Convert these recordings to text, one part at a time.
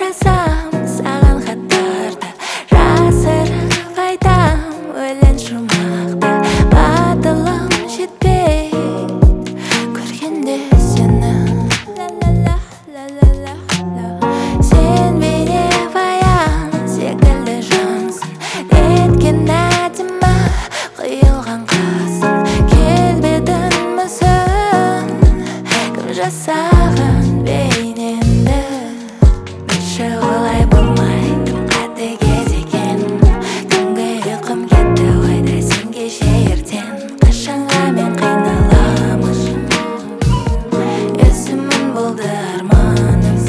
жазам саған хаттарды, жасырып айтам өлең шумақты. Батылым жетпей көргенде сені, сен бейнебаян секілді жансың, неткен әдемі қиылған қасың. Келбедің мүсін кім жасаған бейнеңді, білші олай болмайды қатыгез екен. Түнгі ұйқым кетті ойда сен кеше ертең. Қашанға мен қиналамын, есімін болды арманым.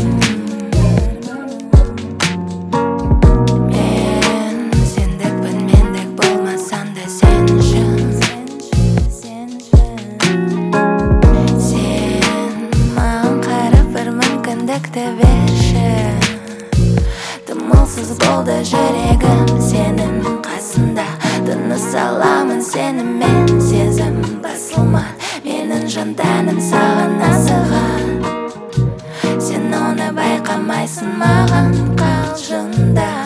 Мен сендікпін, мендік болмасан да сен үшін. Сен маған қарап бір мүмкіндікті берші. Дымылсыз болды жүрегім сенің қасында, тыныс аламын сенімен. Сезім басылман менің жан-тәнім саған асыған, сен оны байқамайсың маған қалжыңда.